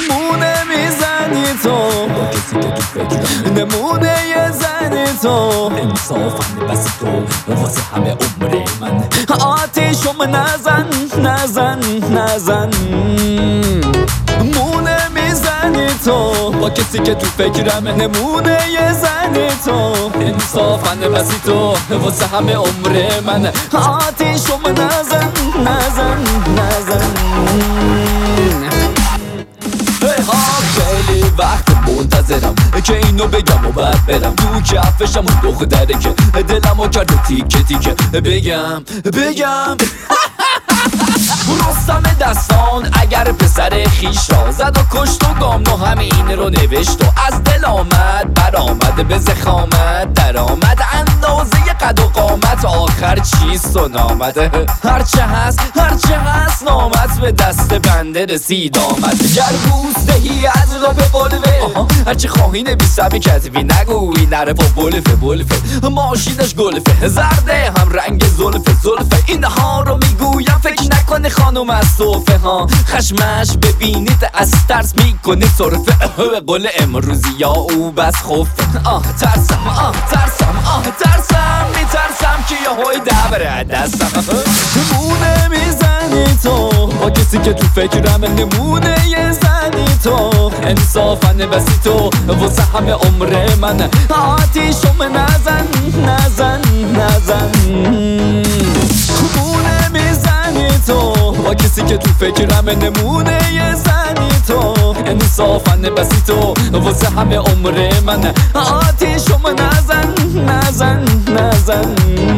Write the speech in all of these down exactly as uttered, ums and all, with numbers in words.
نمونه میزنی تو با کسی که تو فکرم نمونه یه زنی تو انصافا بس تو واسه همه عمر من آتیشم نزن نزن نزن مونه میزنی تو با کسی که تو فکرم نمونه یه زنی تو انصافا بسی تو واسه همه عمر من آتیشم نزن نزن نزن خیلی وقت منتظرم که اینو بگم و بعد برم تو کفشم و دختره که دلمو کرده تیکه تیکه بگم بگم رستم دستان اگر پسر خیش را زد و کشت و گام و همین رو نوشت و از دل آمد برآمد به زخامت در آمد اندازه قد و قامت آخر چیست و نامده هرچه هست هرچه هست نامت به دست بنده رسید آمد گر بوس دهی از را به بلوه هرچه خواهی نبیسمی کتبی نگوی نره با بلفه بلفه ماشینش گلفه زرده هم رنگ زلفه زلفه اینها رو میگویم فکر نکنه خانوم از صوفه ها خشمش ببینید از ترس میکنه صرفه به قول امروزی یا او بس خوفه آه ترسم آه ترسم آه ترسم میترسم که یه های دبره دستم نمونه میزنی تو با کسی که تو فکرم نمونه یه زنی تو انصافا بسی تو واسه همه عمر من آتیشم نزن نزن نزن نمونه میزنی تو با کسی که تو فکرم نمونه یه زنی تو انصافا بسی تو واسه همه عمر من آتیشم نزن نزن نزن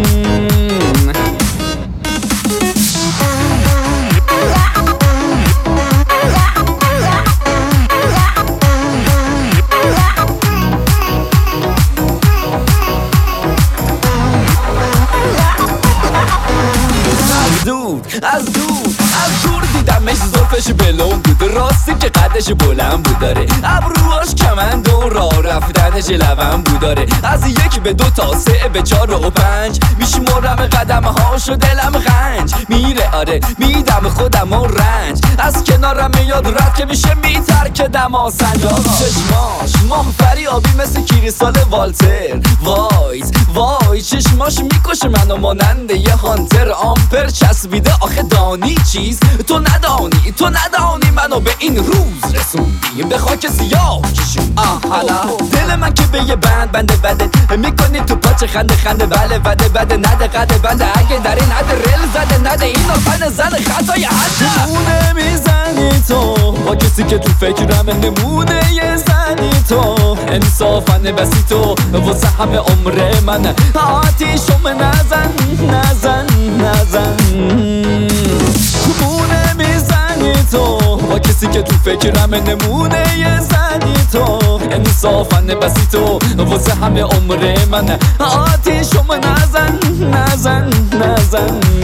از دور از دور دیدمش زلفش بلون بود راستی که قدش بلند بود داره ابروهاش کمند و راه رفتنش لبن بود داره از یک به دو تا سه به چار و پنج میشمرم قدم هاش و دلم غنج میره آره میدم خودم و رنج از کنارم میاد رد که میشه میترک دما سنجا چشماش ماه فریابی مثل کریستال والتر وایز وای چشماش میکشه منو ماننده یه هانتر آمپر چسبیده آخه دانی چیز تو ندانی تو ندانی منو به این روز رسوندی به خاک سیاه کشون آه حالا دل من که به یه بند بنده بده میکنی تو پاچه خنده خنده بله بده بده نده قده بنده اگه در این حد رل زده نده این آفن زن خطای حده نمونه میزنی تو با کسی که تو فکرم نمونه یه زنی تو انصافا بسی تو واسه همه عمر من آتیشم نزن نزن نزن نمونه میزنی تو با کسی که تو فکرم نمونه یه زنی تو انصافا بسی تو واسه همه عمر من آتیشم نزن نزن نزن